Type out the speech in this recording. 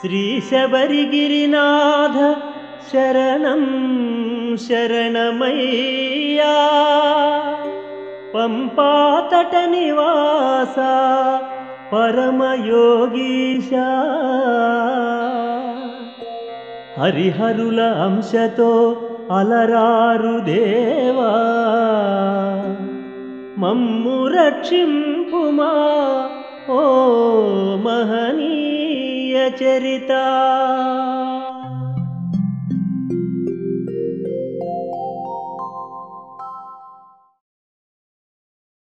శ్రీశబరిగిరినాథ శరణం శరణమయ్యా పంపాతట నివాస పరమయోగీశా హరిహరుల అంశతో అలరారు దేవా మమ్ము రక్షింపుమా ఓ మహనీయ చరిత